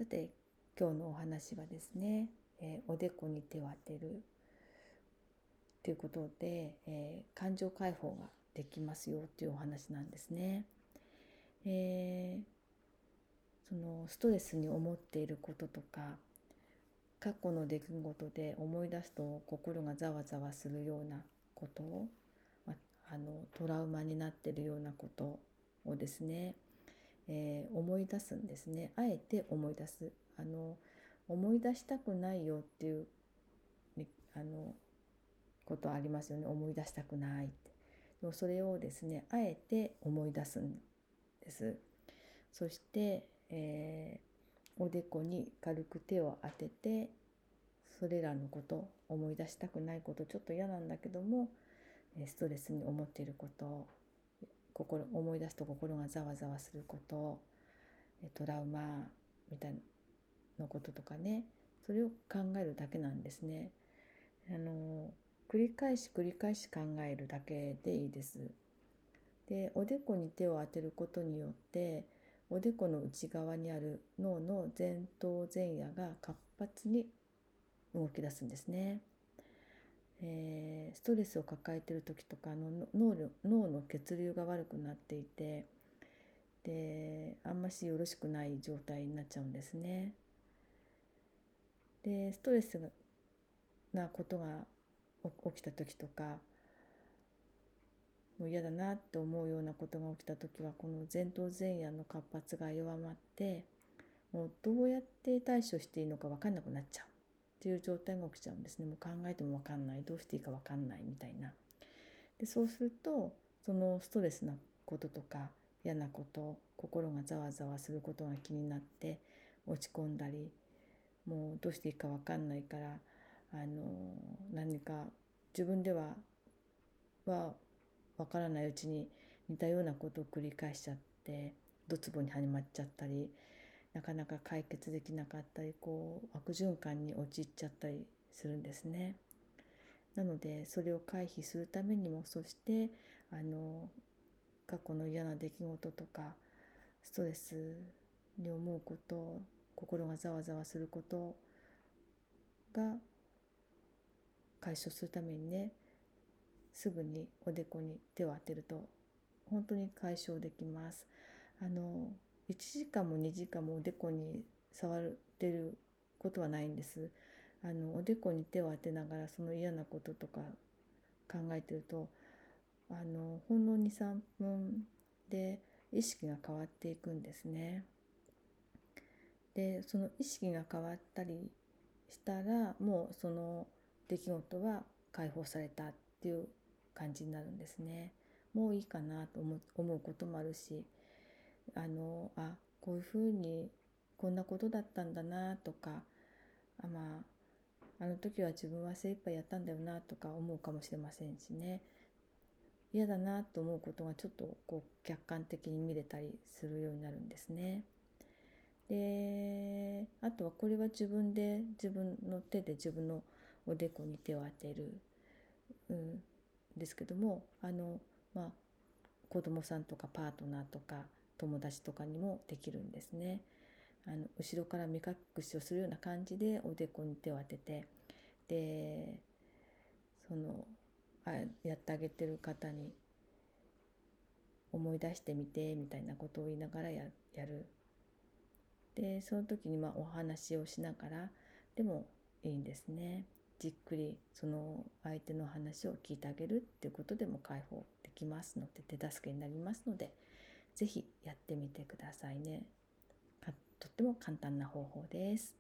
さて今日のお話はですね、おでこに手を当てるということで、感情解放ができますよというお話なんですね。そのストレスに思っていることとか、過去の出来事で思い出すと心がざわざわするようなことを、トラウマになっているようなことをですね、思い出すんですね。あえて思い出す。思い出したくないよっていう、ね、ことありますよね。思い出したくないって。でもそれをですね、あえて思い出すんです。そして、おでこに軽く手を当てて、それらのこと、思い出したくないこと、ちょっと嫌なんだけども、ストレスに思っていること、思い出すと心がざわざわすること、トラウマみたいなこととかね、それを考えるだけなんですね。繰り返し繰り返し考えるだけでいいです。で、おでこに手を当てることによって、おでこの内側にある脳の前頭前野が活発に動き出すんですね。ストレスを抱えている時とか脳の血流が悪くなっていて、であんましよろしくない状態になっちゃうんですね。でストレスなことが起きた時とか、もう嫌だなって思うようなことが起きた時は、この前頭前野の活発が弱まって、もうどうやって対処していいのか分かんなくなっちゃうっていう状態が起きちゃうんですね。もう考えても分かんない、どうしていいか分かんないみたいな。でそうすると、そのストレスなこととか嫌なこと、心がざわざわすることが気になって落ち込んだり、もうどうしていいか分かんないから、何か自分では分からないうちに似たようなことを繰り返しちゃって、ドツボにはまっちゃったり、なかなか解決できなかったり、悪循環に陥っちゃったりするんですね。なのでそれを回避するためにも、そして過去の嫌な出来事とかストレスに思うこと、心がざわざわすることが解消するためにね、すぐにおでこに手を当てると本当に解消できます。1時間も2時間もおでこに触ってることはないんです。おでこに手を当てながらその嫌なこととか考えてると、ほんの2、3分で意識が変わっていくんですね。で、その意識が変わったりしたら、もうその出来事は解放されたっていう感じになるんですね。もういいかなと思うこともあるし、こういうふうにこんなことだったんだなとか、あの時は自分は精一杯やったんだよなとか思うかもしれませんしね。嫌だなと思うことがちょっと客観的に見れたりするようになるんですね。で、あとはこれは自分の手で自分のおでこに手を当てる、ですけども、子供さんとかパートナーとか友達とかにもできるんですね。後ろから目隠しをするような感じでおでこに手を当てて、でそのやってあげてる方に思い出してみてみたいなことを言いながらやる。でその時にお話をしながらでもいいんですね。じっくりその相手の話を聞いてあげるっていうことでも解放できますので、手助けになりますので、ぜひやってみてくださいね。とっても簡単な方法です。